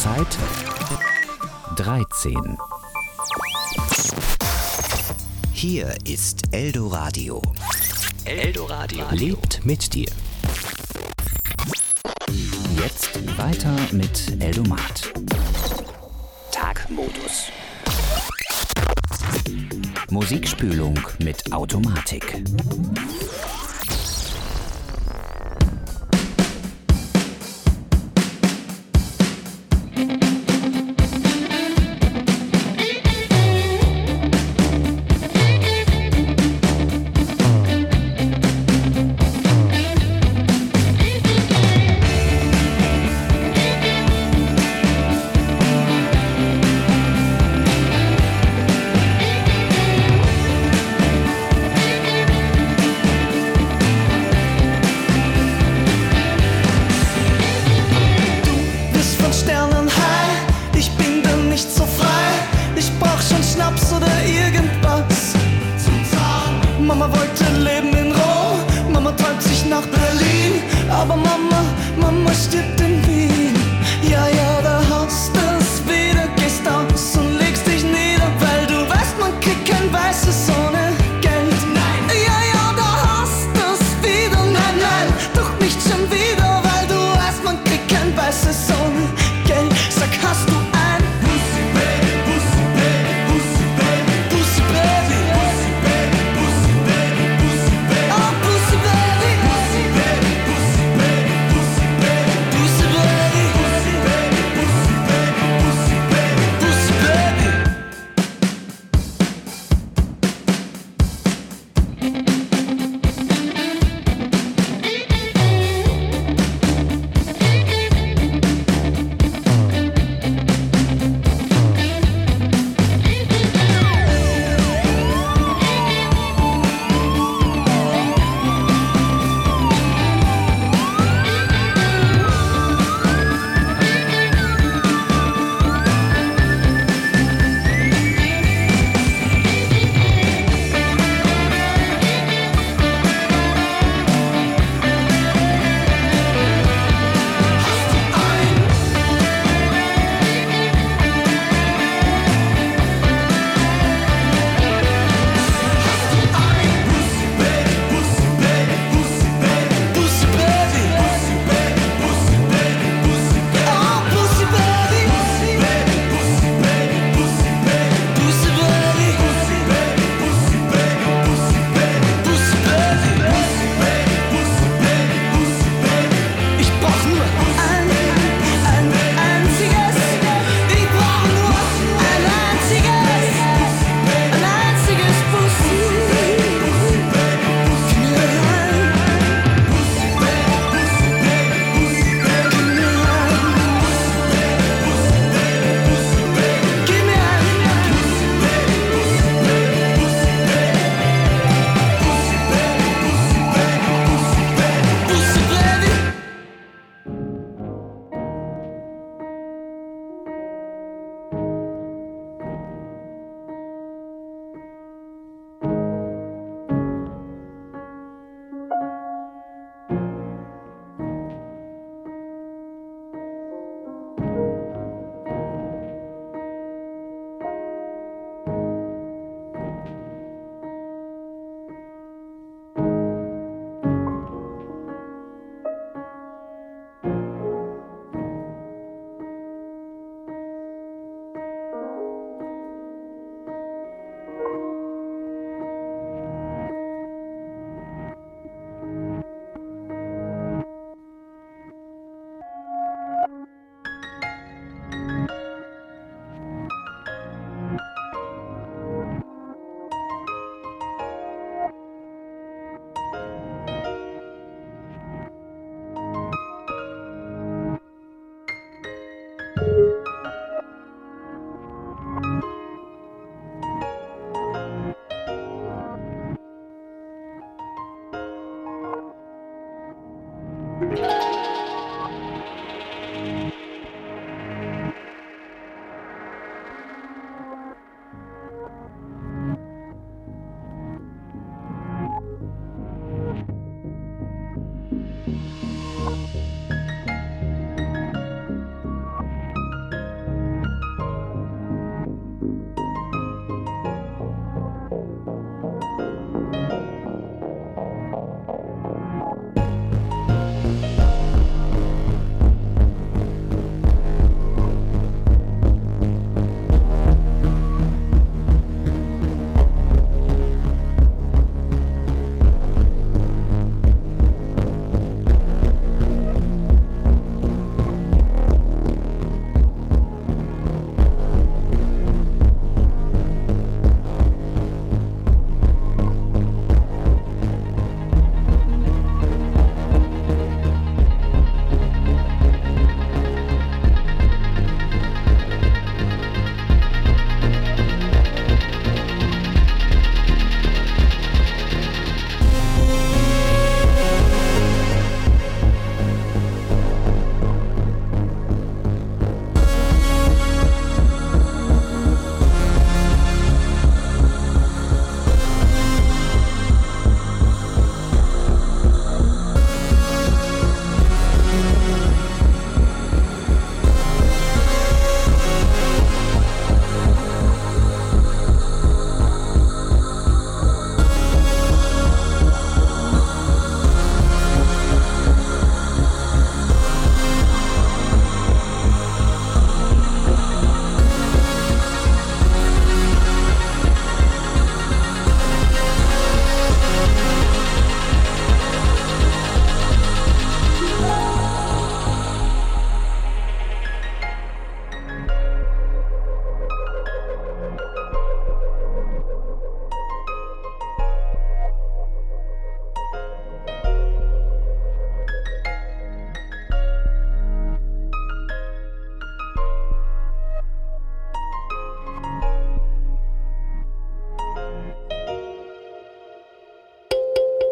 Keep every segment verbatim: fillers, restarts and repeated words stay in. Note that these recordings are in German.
Uhrzeit dreizehn. Hier ist Eldoradio. Eldoradio lebt mit dir. Jetzt weiter mit Eldomat. Tagmodus. Musikspülung mit Automatik. Mama wollte leben in Rom, Mama träumt sich nach Berlin, aber Mama, Mama stirbt in Wien. Ja, ja, da hast du's wieder, gehst aus und legst dich nieder, weil du weißt, man kriegt kein Weißes ohne Geld. Nein, ja, ja, da hast du's wieder, nein, nein, doch nicht schon wieder, weil du weißt, man kriegt kein Weißes ohne Geld. Sag, hast du ein Pussy Baby, Pussy Baby, Pussy Baby, Pussy Baby, Pussy Baby, Pussy Baby, Pussy Baby, oh Pussy Baby, Pussy Baby, Pussy Baby, Pussy Baby, Pussy Baby, Pussy Baby, Pussy Baby,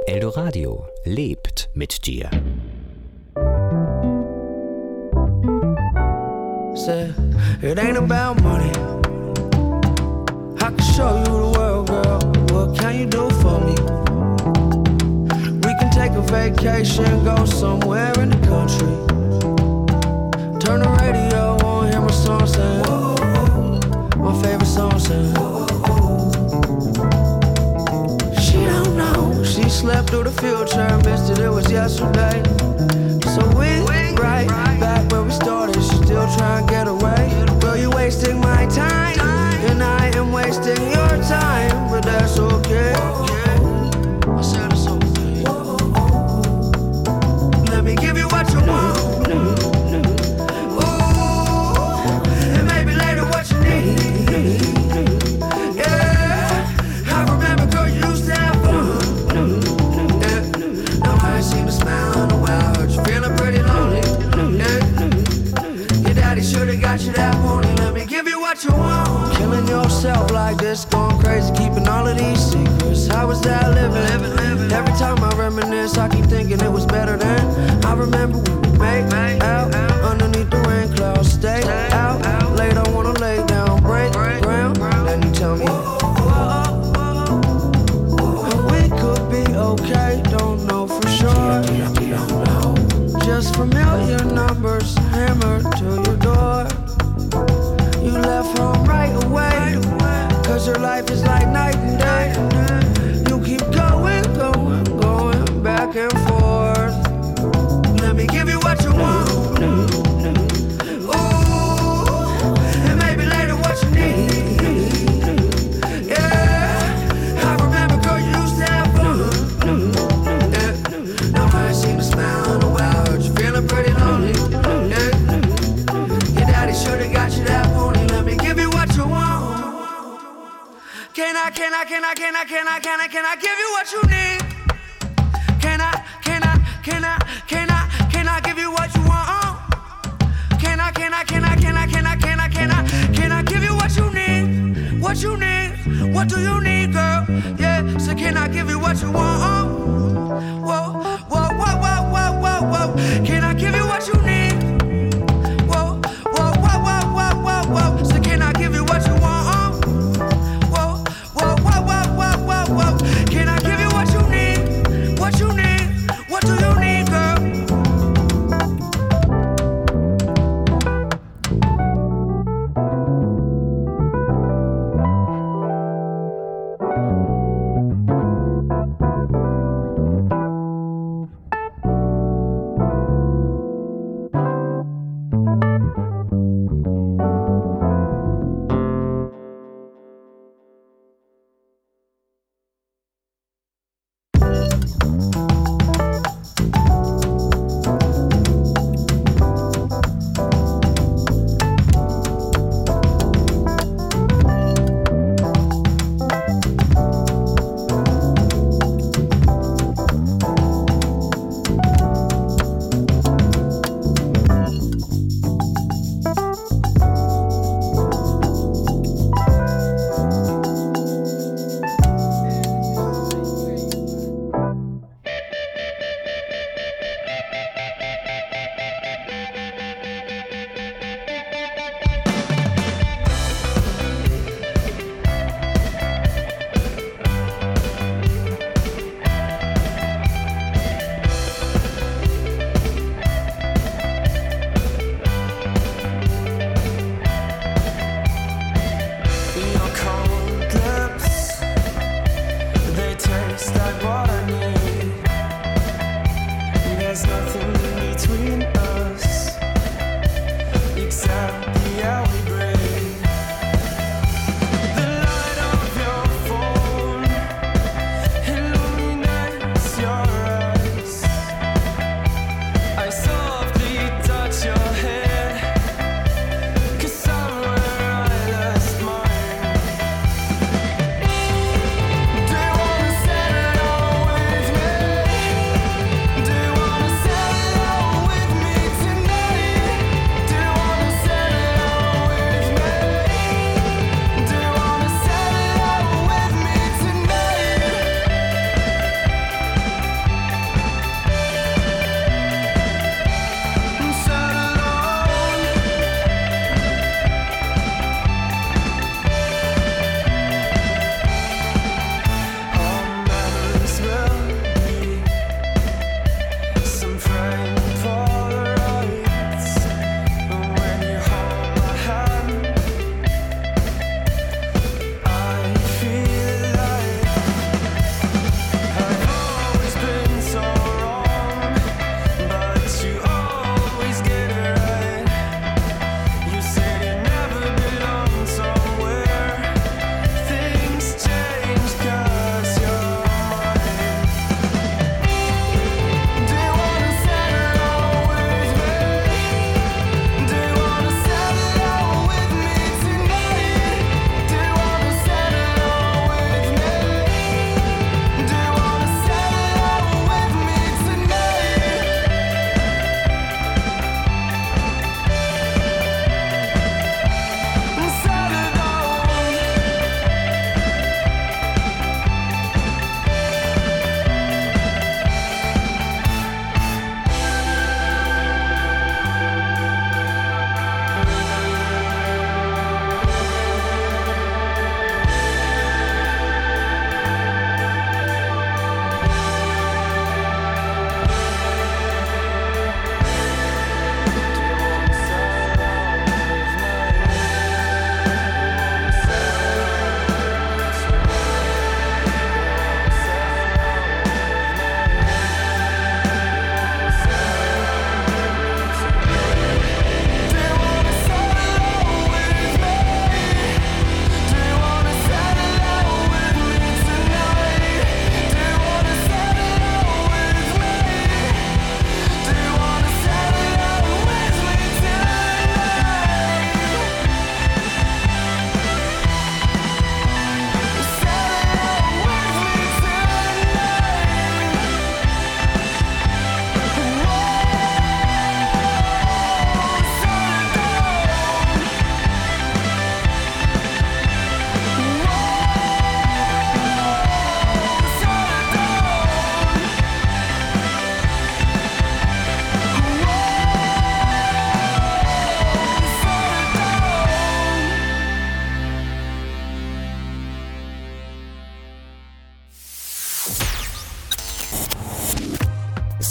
Eldoradio lebt mit dir. Said, it ain't about money. I can show you the world, girl. What can you do for me? We can take a vacation, go somewhere in the country. Turn the radio on, hear my song saying, whoa, my favorite song saying, whoa. She don't know, she slept through the future, missed it, it was yesterday. So we right back where we started, she still trying to get away. Girl, you wasting my time, and I am wasting your time, but that's okay. I said it's okay. Let me give you what you want. Ooh, and maybe later what you need. Yeah, I remember, girl, you used to have fun. Yeah, now I ain't seen a smile in a while. Heard you feeling pretty lonely. Yeah, your daddy should've got you that morning. Let me give you what you want. Killing yourself like this, going crazy, keeping all of these secrets. How was that living? living, living. Every time I reminisce, I keep thinking it was better then. I remember we would make, make out, out underneath the rain clouds. Stay, stay out, out late, I wanna lay down, break, break ground. ground. Then you tell me, whoa, whoa, whoa. We could be okay, don't know for sure. Just familiar numbers hammered to your door. You left home right away, cause your life is like night and day. You keep going, going, going back and forth. Let me give you what you want. Ooh, and maybe later what you need. Yeah, I remember, girl, you used to have fun. Yeah, now I ain't seen a smile in a while. Heard you feeling pretty lonely. Yeah, your daddy should've got you that morning. Let me give you what you want. Can I, can I, can I, can I, can I, can I, can I give you what you need? Can I, can I, can I, can I, can I give you what you want? Can I, can I, can I, can I, can I, can I, can I, can I give you what you need? What you need? What do you need, girl? Yeah, so can I give you what you want? Whoa, whoa, whoa, whoa, whoa, whoa, whoa. Can I give you what you need? Whoa, whoa, whoa, whoa, whoa, whoa, whoa. So can I give you what you want? Can I give you what you need? What you need? What do you need, girl?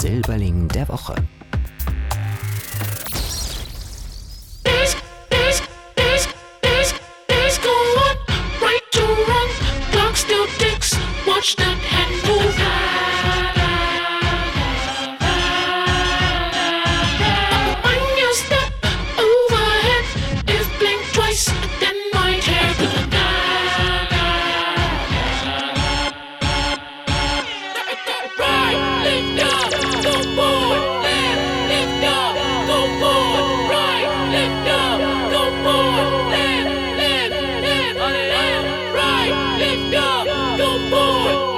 Silberling der Woche. Watch that hand move. When you step overhead, if blink twice, then right hair go down. Right, lift up, go forward. Left, lift up, go forward. Right, lift up, go forward. Left, left, left, left. Right, lift up, go forward.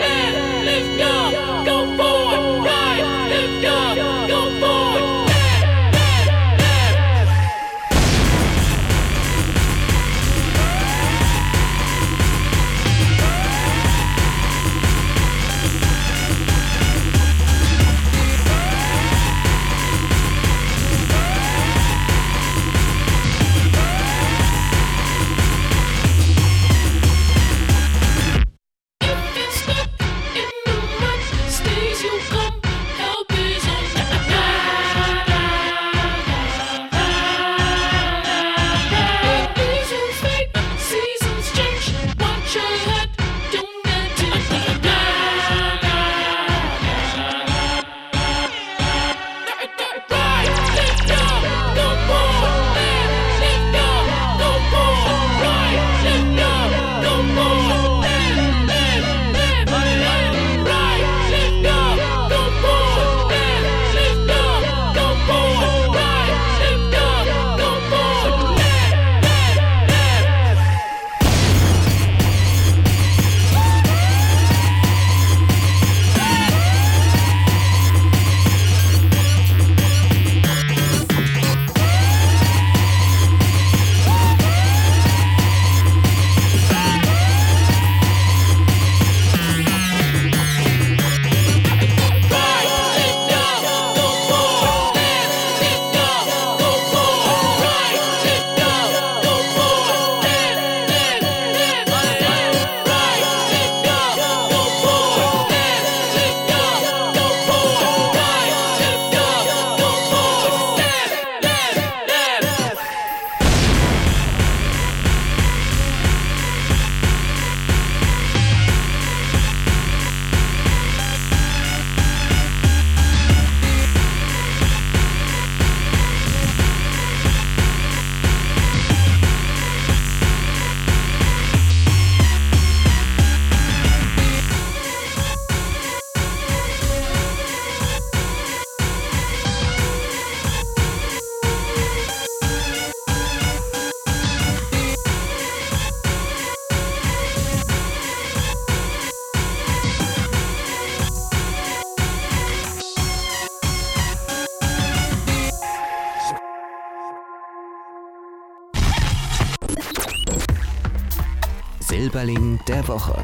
Silberling der Woche.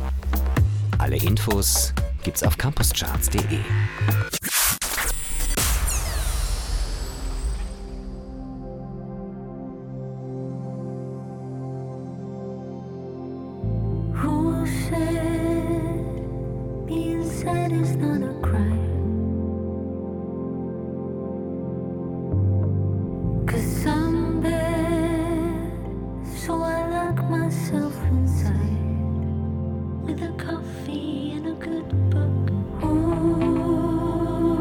Alle Infos gibt's auf campuscharts punkt de. Who said being sad is not a crime? 'Cause I'm bad, so I lock myself inside with a coffee and a good book. Ooh.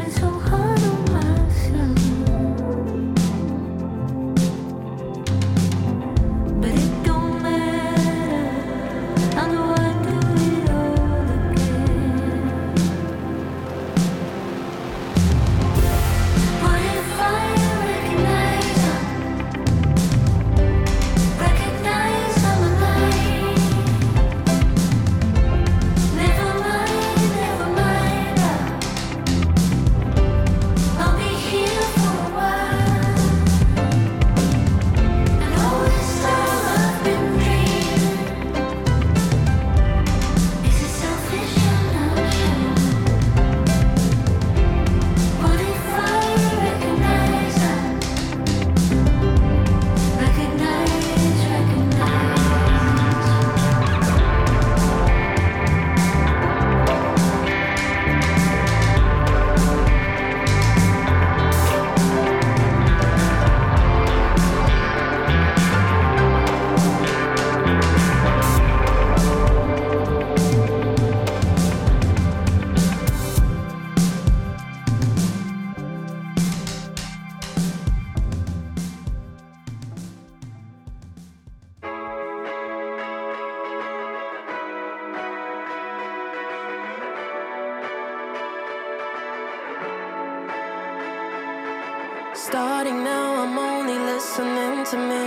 Starting now, I'm only listening to me.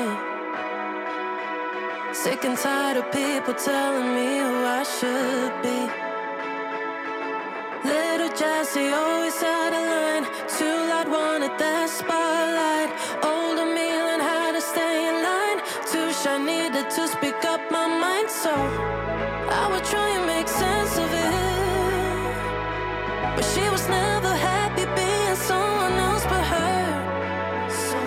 Sick and tired of people telling me who I should be. Little Jessie always had a line. Too loud, wanted that spotlight. Older me learned how to stay in line. Too shy, needed to speak up my mind. So I would try and make sense of it, but she was never happy being someone else but her. So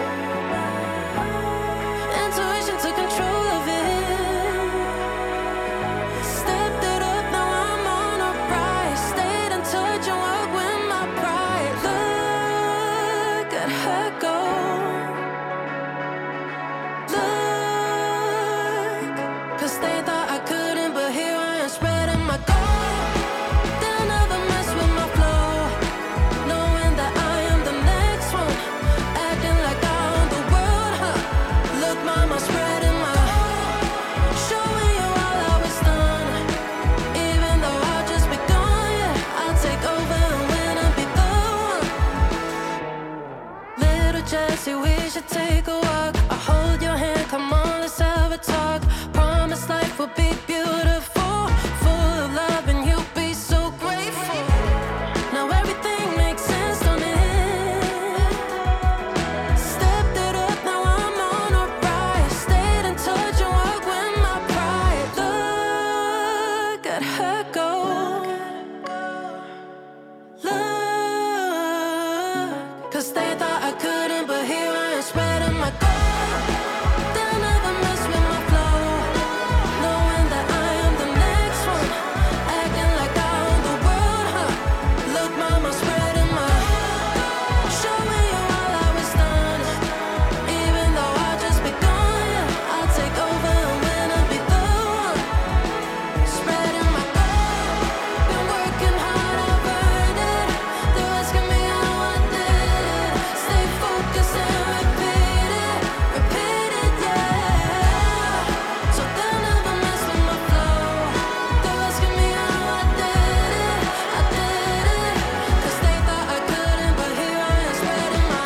intuition took control of it. Stepped it up, now I'm on a rise. Stayed in touch and worked with my pride. Look at her go. Look, 'cause they thought I couldn't, but here I am spreading my gold. They'll never mess with my flow, knowing that I am the next one, acting like I own the world, huh? Look, mama, spreading my, showing you all I was done. Even though I've just begun, yeah, I'll take over and win and be the one. Little Jessie, we should take a walk. I'll hold your hand, come on, let's have a talk. Promise life will be beautiful, full of love, and you'll be so grateful. Now everything makes sense, don't it? Stepped it up, now I'm on a rise. Stayed in touch and worked with my pride. Look at her go. Look, 'cause they thought I couldn't, but here I am spreading my gold. They'll never mess with my flow, knowing that I am the next one, acting like I own the world, huh? Look, mama, spreading my, showing you all I was done. Even though I just begun, yeah, I'll take over and win and be the one. Spreading my gold, been working hard, I've earned it. They're asking me how I did it. Stay focused and repeat it, repeat it, yeah. So they'll never mess with my flow. They're asking me how I did it, I did it. 'Cause they thought I couldn't, but here I am spreading my.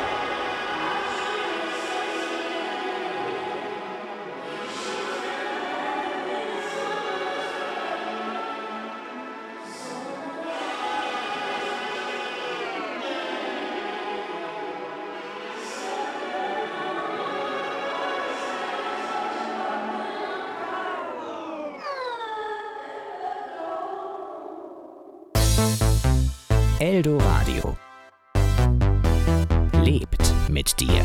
Eldoradio lebt mit dir.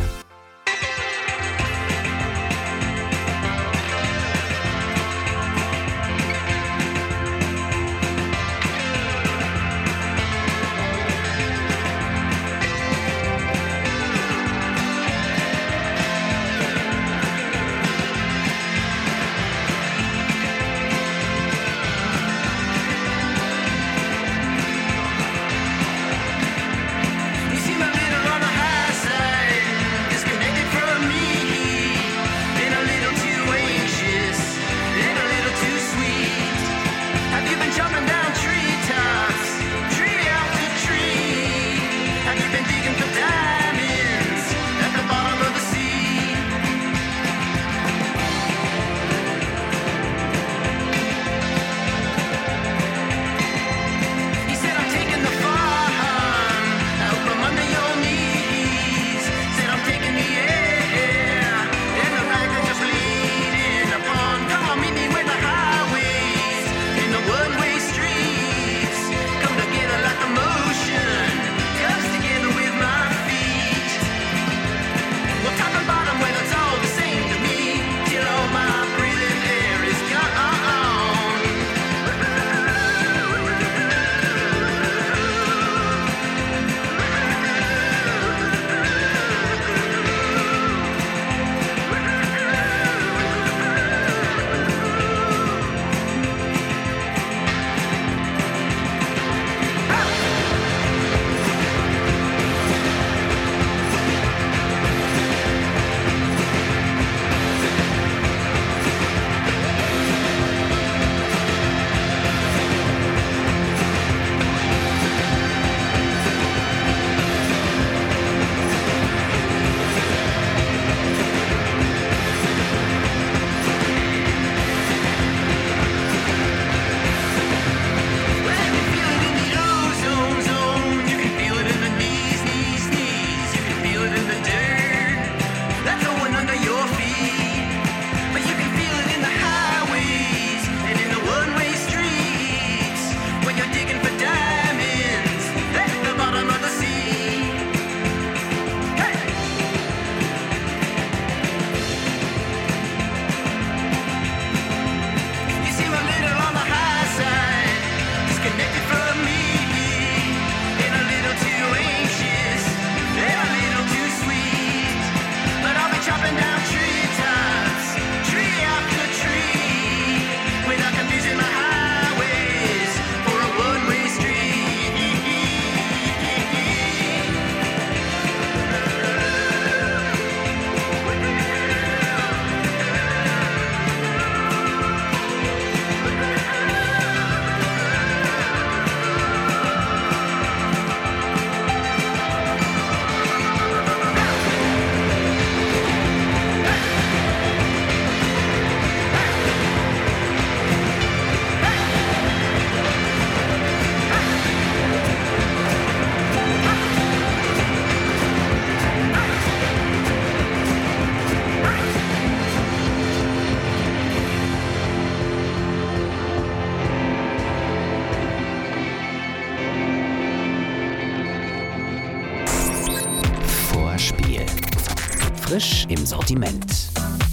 Frisch im Sortiment.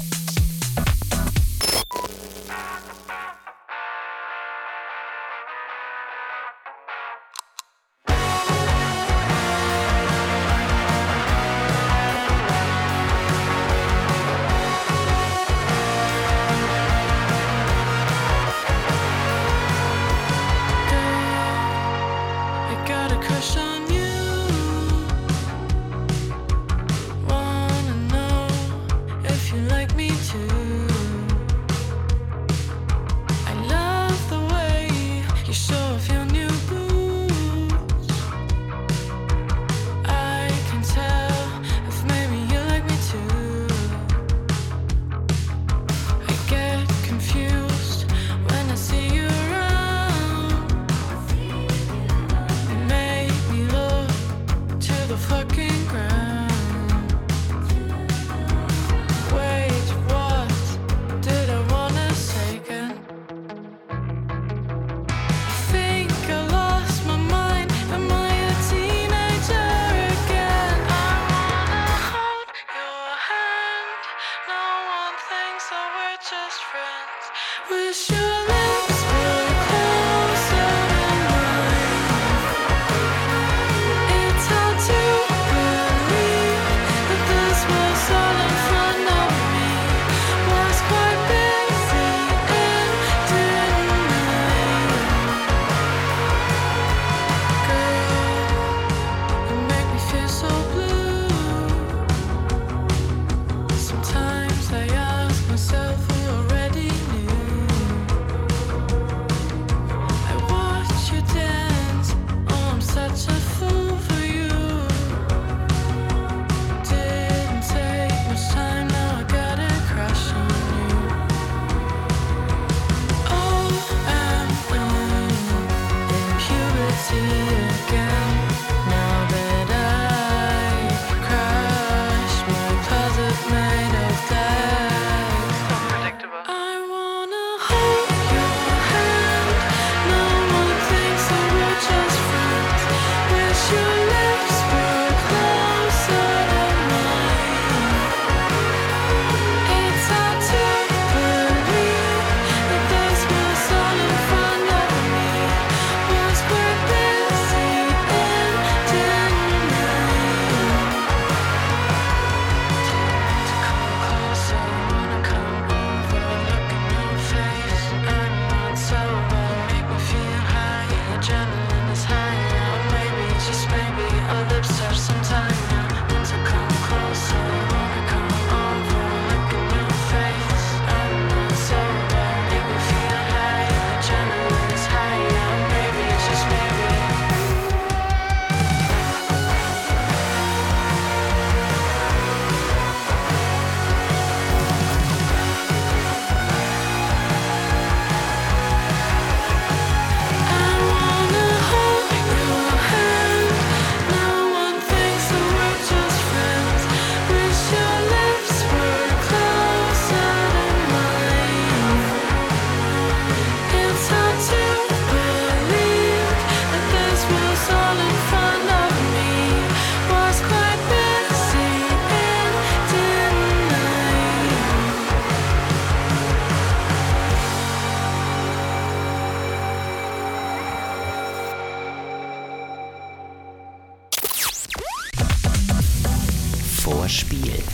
Vorspiel.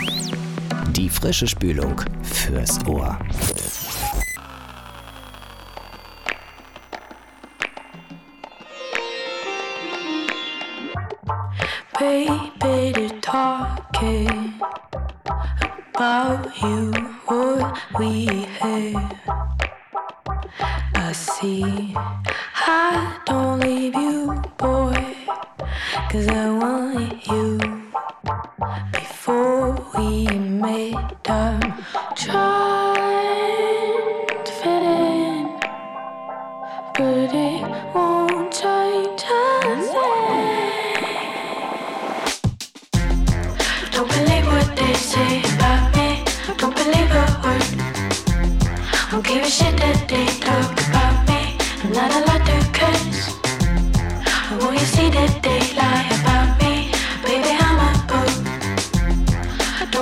Die frische Spülung fürs Ohr. Baby, they're talking about you, what we have. I see, I don't leave you, boy, 'cause I want you. Before we met, I'm trying to fit in, but it won't change a thing. Don't believe what they say about me, don't believe a word. Don't give a shit that they talk about me, I'm not allowed to curse. Will you see that they lie about me, baby, I'm a boo.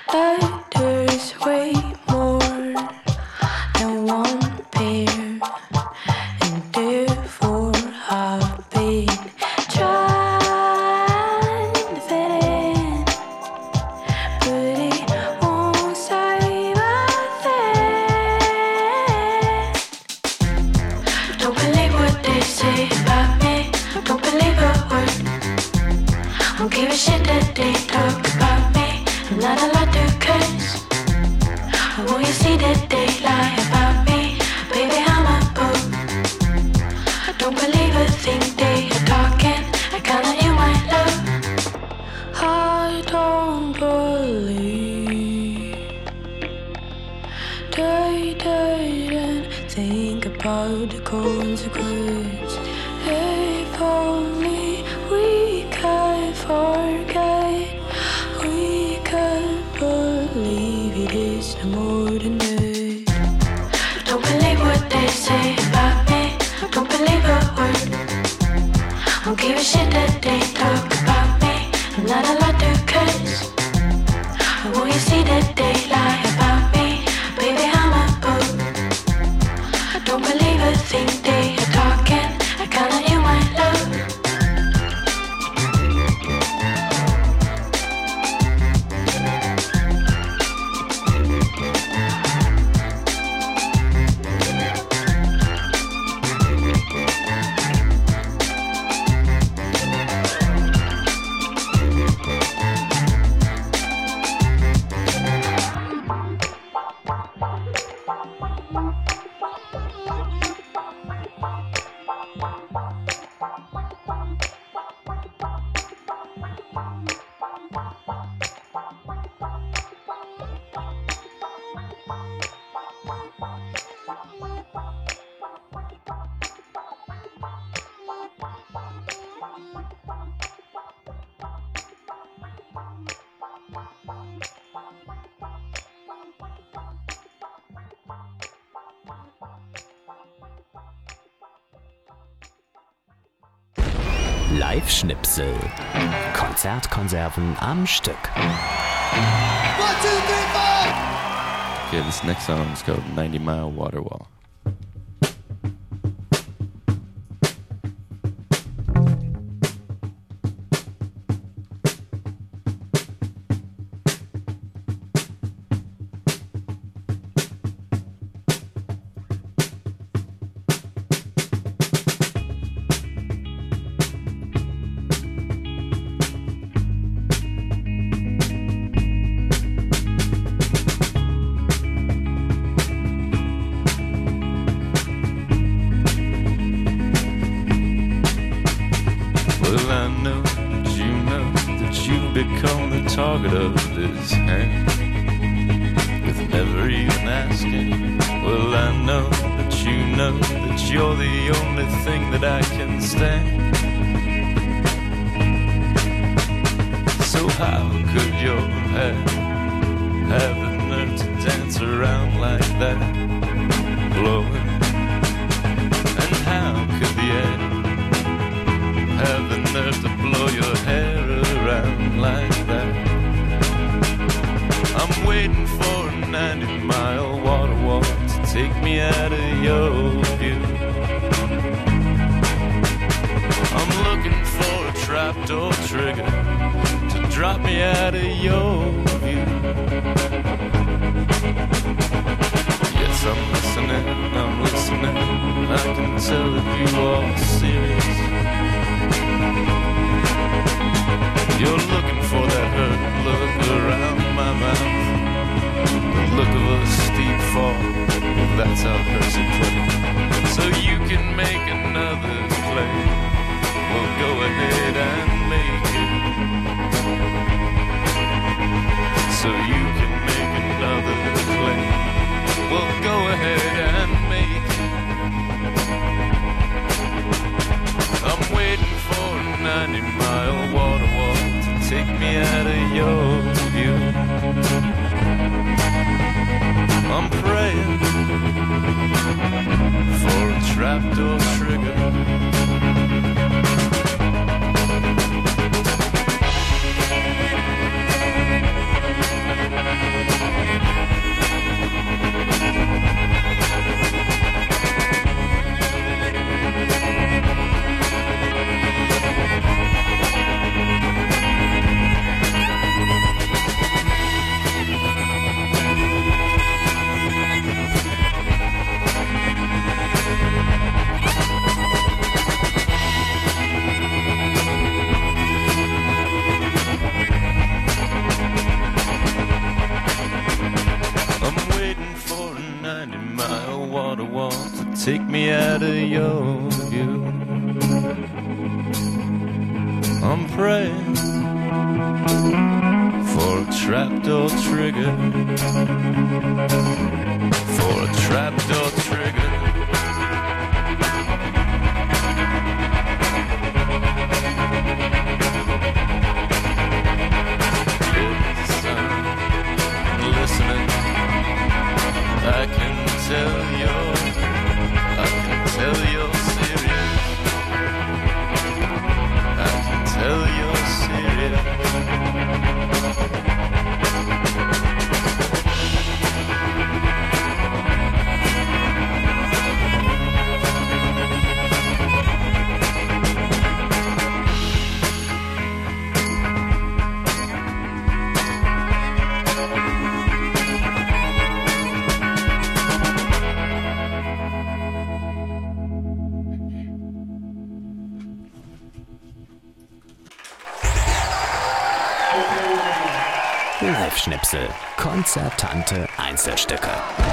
that there's way more than one pair, and therefore I've been trying to fit in, but it won't save a thing. Don't believe what they say about me, don't believe a word. Don't give a shit that they talk about me, I'm not allowed to curse. When you see that they lie about me, baby, I'm a fool. I don't believe a thing they are talking, I count on you, my love. I don't believe they didn't think about the consequence. If only we could forget, we could believe it is no more than that. Don't believe what they say about me, don't believe a word. Don't give a shit that they talk about me, I'm not allowed to curse. When you see that they lie about me, baby, I'm a fool. I don't believe a thing they are talking, I count on you, my love. Live-Schnipsel. Konzertkonserven am Stück. One, two, three, four! Okay, this next song is called ninety mile Water Wall. Well, I know that you know that you've become the target of this hand, with never even asking. Well, I know that you know that you're the only thing that I can stand. So how could your head have the nerve to dance around like that, blowing? And how could the air have the nerve to blow your hair around like that? I'm waiting for a ninety mile water wall to take me out of your view. I'm looking for a trapdoor trigger to drop me out of your view. Yes, I'm listening, I'm listening, I can tell if you are serious. You're looking for that hurt look around my mouth, the look of a steep fall, that's how Percy put it. So you can make another play, well go ahead and make it. So you can make another play, well go ahead and make it. I'm waiting for a ninety mile water wall to take me out of your view. I'm praying for a trapdoor trigger. take me out of your view. I'm praying for a trapdoor trigger, for a trapdoor trigger. Listen, listening, I can tell you're, I can tell you're serious. I can tell you're serious. Live-Schnipsel, konzertante Einzelstücke.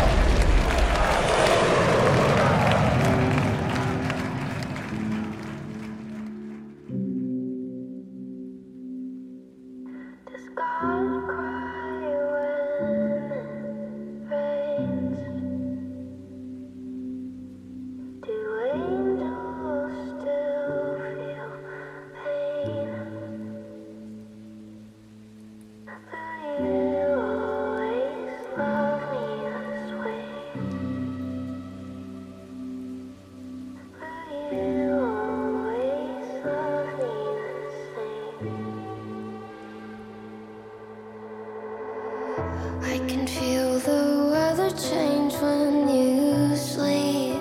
I can feel the weather change when you sleep.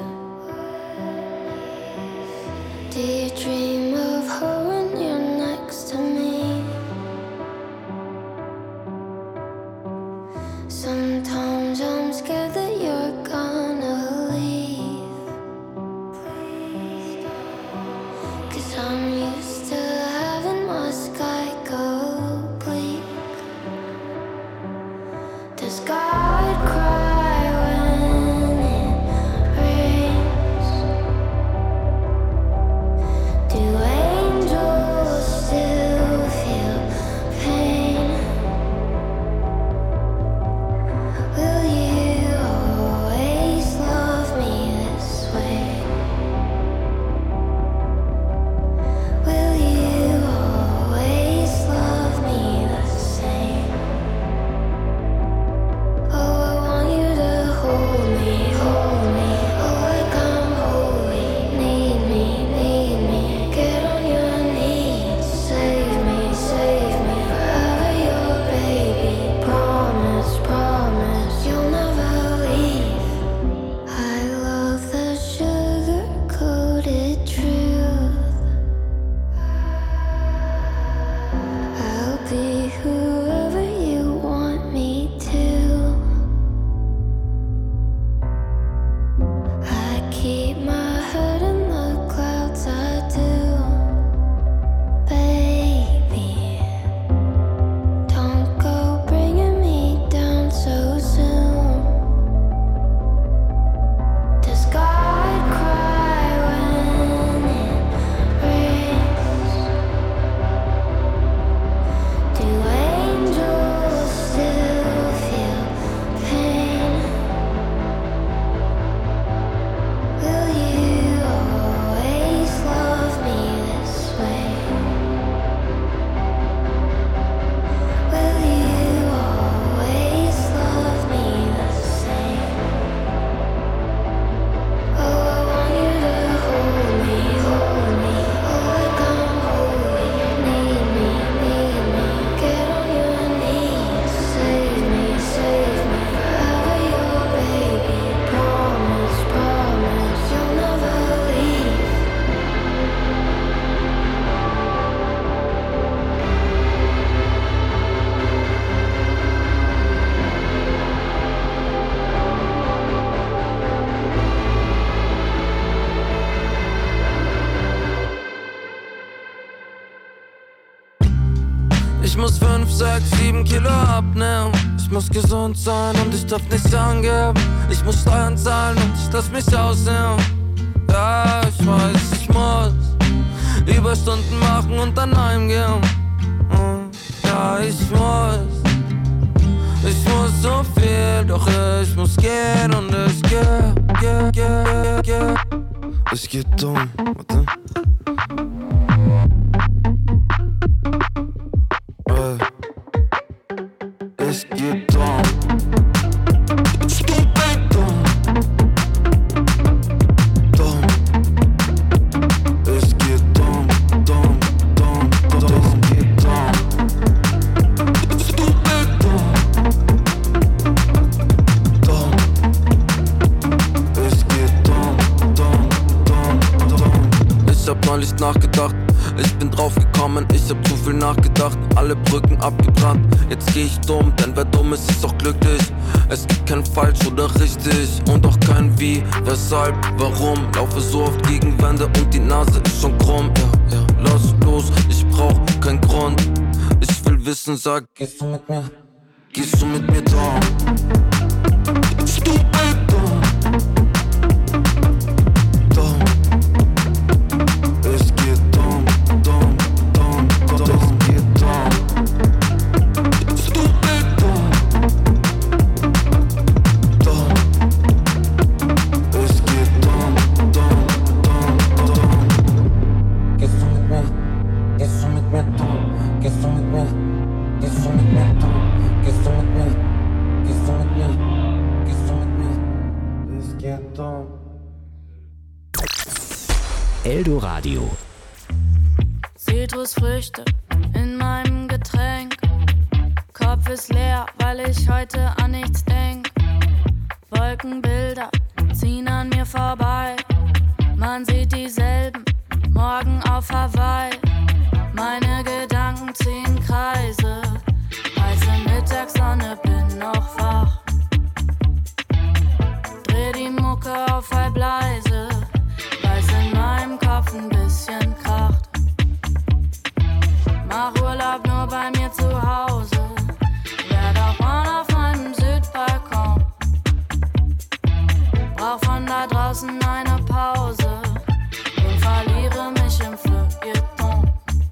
Do you dream of her when you're next to me? Sometimes I'm scared that you're gonna leave, 'cause I'm used to having my sky go bleak. Does God cry when it rains? Do angels still feel pain? Will you always love me this way? Will you always love me the same? Oh, I want you to hold me, hold me. Oh, like I'm holy. Need me, need me. Get on your knees. Save me, save me. Forever your baby. Promise, promise you'll never leave. I love the sugar-coated truth. I'll be whoever you want me to. I keep my head in the clouds, I do. Baby, don't go bringing me down so soon. Does God cry when it rains? Do angels still feel pain? Will you always love me this way? Will you always love me the same? Oh, I want you to hold me, hold me. Oh, like I'm holy. Need me, need me. Get on your knees. Save me, save me. Forever your baby. Promise, promise you'll never leave. Ich muss fünf, sechs, sieben Kilo abnehmen. Ich muss gesund sein und ich darf nichts angeben. Ich muss Steuern zahlen und ich lass mich ausnehmen. Ja, ich weiß, ich muss Überstunden machen und dann heimgehen. Ja, ich muss, ich muss so viel, doch ich muss gehen und ich geh, geh, geh, geh. Ich geh dumm, warte. Ich geh dumm. Stupid dumm. Dumm. Ich geh dumm, dumm, dumm, dumm. Ich geh dumm. Stupid dumm. Dumm. Ich geh dumm, dumm, dumm, dumm. Ich hab neulich nachgedacht. Ich bin drauf gekommen, ich hab zu viel nachgedacht. Alle Brücken abgebrannt, jetzt geh ich dumm. Denn wer dumm ist, ist auch glücklich. Es gibt kein falsch oder richtig und auch kein wie, weshalb, warum. Laufe so oft gegen Wände und die Nase ist schon krumm. Ja, ja, lass los, ich brauch keinen Grund. Ich will wissen, sag, gehst du mit mir? Gehst du mit mir dumm? Stupid dumm. Dumm. Ich geh dumm, dumm, dumm, dumm. Ich geh dumm. Stupid dumm. Dumm. Ich geh dumm, dumm, dumm, dumm. Gehst du mit mir? Gehst du mit mir dumm? Gehst du mit mir? Gehst du mit mir dumm? Gehst du mit mir? Gehst du mit mir? Gehst du mit mir? Ich geh dumm. Eldoradio. Zitrusfrüchte in meinem Getränk. Kopf ist leer, weil ich heute an nichts denk. Wolkenbilder ziehen an mir vorbei. Man sieht dieselben morgen auf Hawaii. Meine Gedanken ziehen Kreise. Heiße Mittagssonne, bin noch wach. Dreh die Mucke auf halb leise, weil's in meinem Kopf ein bisschen kracht. Mach Urlaub nur bei mir zu Hause, werd auch mal auf meinem Südbalkon. Brauch von da draußen eine Pause und verliere mich im Feuilleton.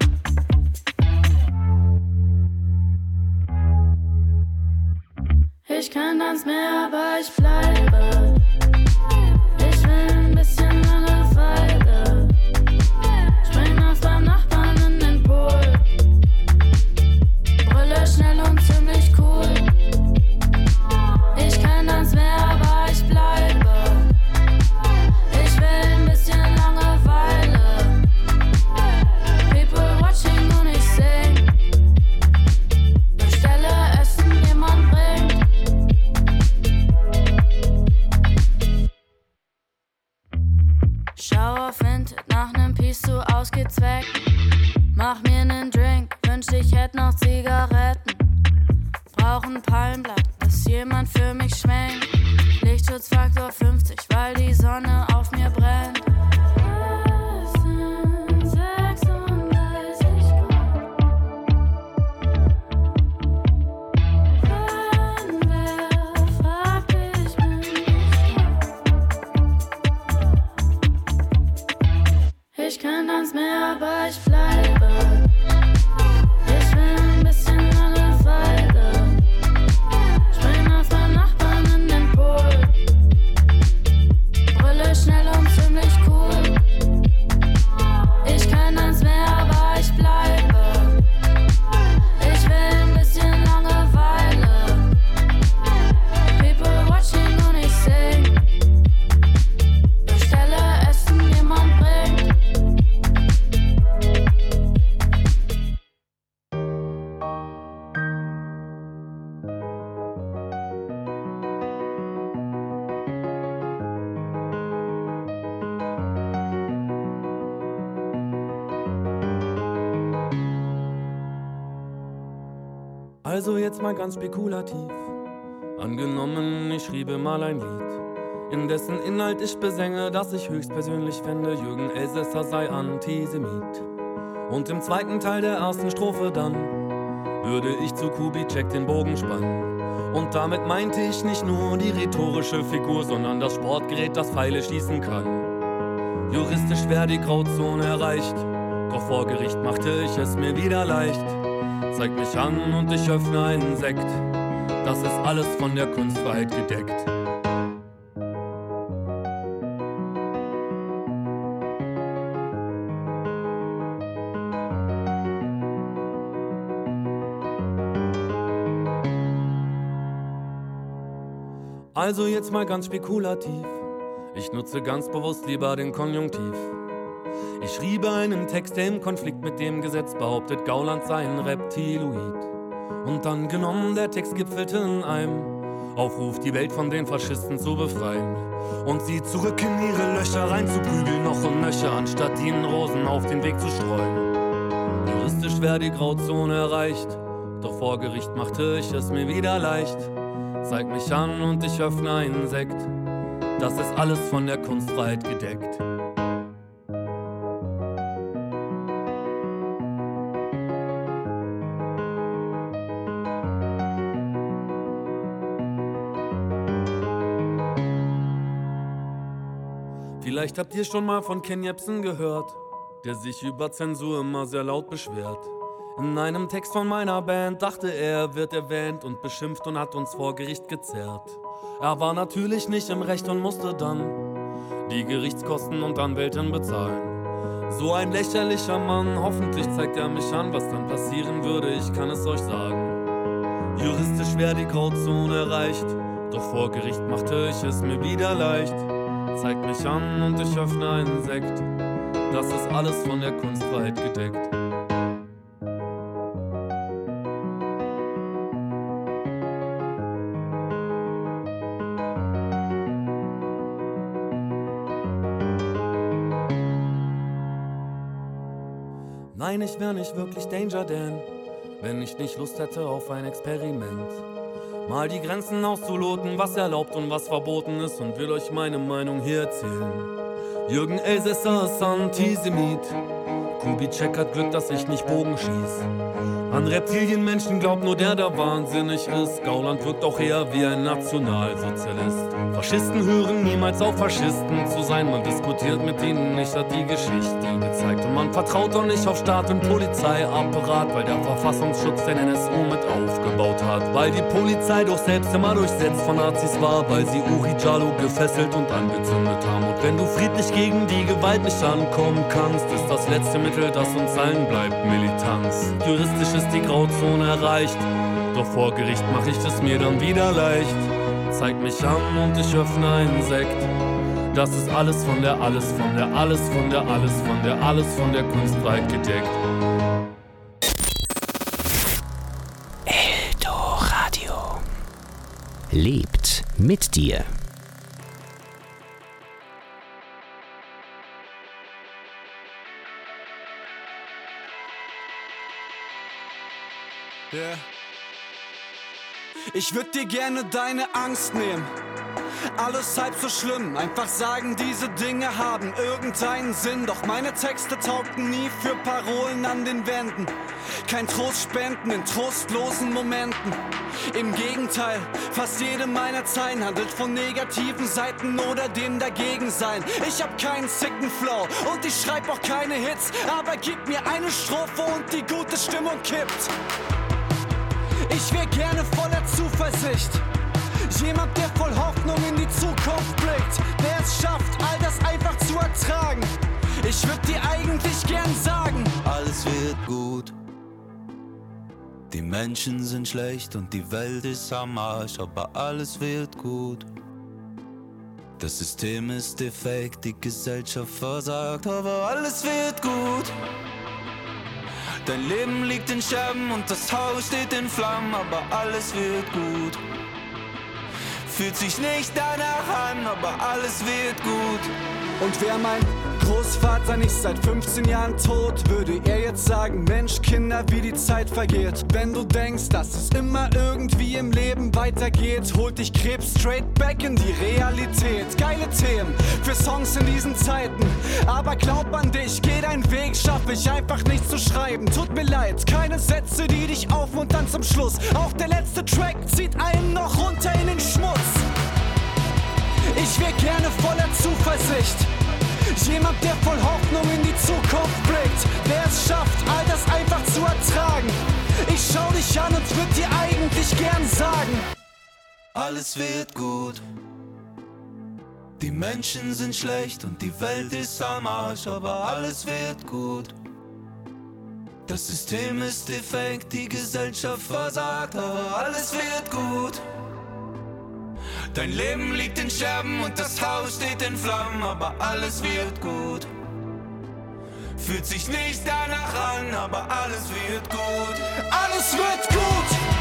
Ich kann ans Meer, aber ich bleibe. Ich will ein bisschen Langeweile. Spring aus beim Nachbarn in den Pool. Brille schnell und ziemlich cool. Ich kann ans Meer, aber ich bleibe. Ich will ein bisschen Langeweile. People watching und ich sing. Bestelle Essen, jemand bringt. Schau auf Vinted, nach nem Piece zu aus geht's weg. Mach mir nen Drink, wünsch ich hätt noch Zigaretten. Brauch ein Palmblatt, dass jemand für mich schwenkt. Lichtschutzfaktor fünfzig, weil die Sonne auf mir brennt. Es sind sechsunddreißig Grad. Wenn wer fragt, ich bin nicht da. Ich kann ans Meer, aber ich bleibe. Ich will ein bisschen Langeweile. Spring aus beim Nachbarn in den Pool. Brille schnell und ziemlich cool. Ich kann ans Meer, aber ich bleibe. Ich will ein bisschen Langeweile. People watching und ich sing. Bestelle Essen, jemand bringt. Also jetzt mal ganz spekulativ. Angenommen, ich schriebe mal ein Lied, in dessen Inhalt ich besänge, dass ich höchstpersönlich fände, Jürgen Elsässer sei Antisemit. Und im zweiten Teil der ersten Strophe dann würde ich zu Kubitschek den Bogen spannen Und damit meinte ich nicht nur die rhetorische Figur, sondern das Sportgerät, das Pfeile schießen kann. Juristisch wär die Grauzone erreicht, doch vor Gericht machte ich es mir wieder leicht. Zeig mich an und ich öffne einen Sekt, das ist alles von der Kunstfreiheit gedeckt. Also jetzt mal ganz spekulativ, ich nutze ganz bewusst lieber den Konjunktiv. Ich schriebe einen Text, der im Konflikt mit dem Gesetz behauptet, Gauland sei ein Reptiloid. Und dann genommen, der Text gipfelte in einem Aufruf, die Welt von den Faschisten zu befreien. Und sie zurück in ihre Löcher reinzuprügeln, noch und nöcher, anstatt ihnen Rosen auf den Weg zu streuen. Juristisch wär die Grauzone erreicht, doch vor Gericht machte ich es mir wieder leicht. Zeig mich an und ich öffne einen Sekt, das ist alles von der Kunstfreiheit gedeckt. Vielleicht habt ihr schon mal von Ken Jebsen gehört, der sich über Zensur immer sehr laut beschwert. In einem Text von meiner Band dachte er, wird erwähnt und beschimpft und hat uns vor Gericht gezerrt. Er war natürlich nicht im Recht und musste dann die Gerichtskosten und Anwältin bezahlen. So ein lächerlicher Mann, hoffentlich zeigt er mich an, was dann passieren würde, ich kann es euch sagen. Juristisch wär die Grauzone erreicht, doch vor Gericht machte ich es mir wieder leicht. Zeig mich an und ich öffne einen Sekt, das ist alles von der Kunstfreiheit gedeckt. Nein, ich wär nicht wirklich Danger Dan, wenn ich nicht Lust hätte auf ein Experiment. Mal die Grenzen auszuloten, was erlaubt und was verboten ist, und will euch meine Meinung hier erzählen. Jürgen Elsässer ist Antisemit, Kubitschek hat Glück, dass ich nicht Bogen schieß. An Reptilienmenschen glaubt nur der, der wahnsinnig ist. Gauland wirkt auch eher wie ein Nationalsozialist. Faschisten hören niemals auf, Faschisten zu sein. Man diskutiert mit ihnen nicht, hat die Geschichte gezeigt. Und man vertraut auch nicht auf Staat und Polizeiapparat, weil der Verfassungsschutz den N S U mit aufgebaut hat. Weil die Polizei doch selbst immer durchsetzt von Nazis war, weil sie Uri Jallo gefesselt und angezündet haben. Und wenn du friedlich gegen die Gewalt nicht ankommen kannst, ist das letzte Mittel, das uns allen bleibt, Militanz. Juristisch ist die Grauzone erreicht, doch vor Gericht mach ich es mir dann wieder leicht. Zeig mich an und ich öffne einen Sekt, das ist alles von der, alles von der, alles von der, alles von der, alles von der Kunstfreiheit gedeckt. Eldoradio lebt mit dir. Yeah. Ich würd dir gerne deine Angst nehmen. Alles halb so schlimm, einfach sagen, diese Dinge haben irgendeinen Sinn. Doch meine Texte taugten nie für Parolen an den Wänden. Kein Trost spenden in trostlosen Momenten. Im Gegenteil, fast jede meiner Zeilen handelt von negativen Seiten oder dem Dagegensein. Ich hab keinen sicken Flow und ich schreib auch keine Hits, aber gib mir eine Strophe und die gute Stimmung kippt. Ich wär gerne voller Zuversicht, jemand, der voll Hoffnung in die Zukunft blickt, der es schafft, all das einfach zu ertragen. Ich würd dir eigentlich gern sagen, alles wird gut. Die Menschen sind schlecht und die Welt ist am Arsch, aber alles wird gut. Das System ist defekt, die Gesellschaft versagt, aber alles wird gut. Dein Leben liegt in Scherben und das Haus steht in Flammen, aber alles wird gut. Fühlt sich nicht danach an, aber alles wird gut. Und wer mein Großvater nicht seit fünfzehn Jahren tot, würde er jetzt sagen, Mensch, Kinder, wie die Zeit vergeht. Wenn du denkst, dass es immer irgendwie im Leben weitergeht, holt dich Krebs straight back in die Realität. Geile Themen für Songs in diesen Zeiten, aber glaub an dich, geh deinen Weg, schaff ich einfach nicht zu schreiben. Tut mir leid, keine Sätze, die dich aufmuntern zum Schluss. Auch der letzte Track zieht einen noch runter in den Schmutz. Ich wär gerne voller Zuversicht, jemand, der voll Hoffnung in die Zukunft blickt, der es schafft, all das einfach zu ertragen. Ich schau dich an und würd dir eigentlich gern sagen: Alles wird gut. Die Menschen sind schlecht und die Welt ist am Arsch, aber alles wird gut. Das System ist defekt, die Gesellschaft versagt, aber alles wird gut. Dein Leben liegt in Scherben und das Haus steht in Flammen, aber alles wird gut. Fühlt sich nicht danach an, aber alles wird gut. Alles wird gut!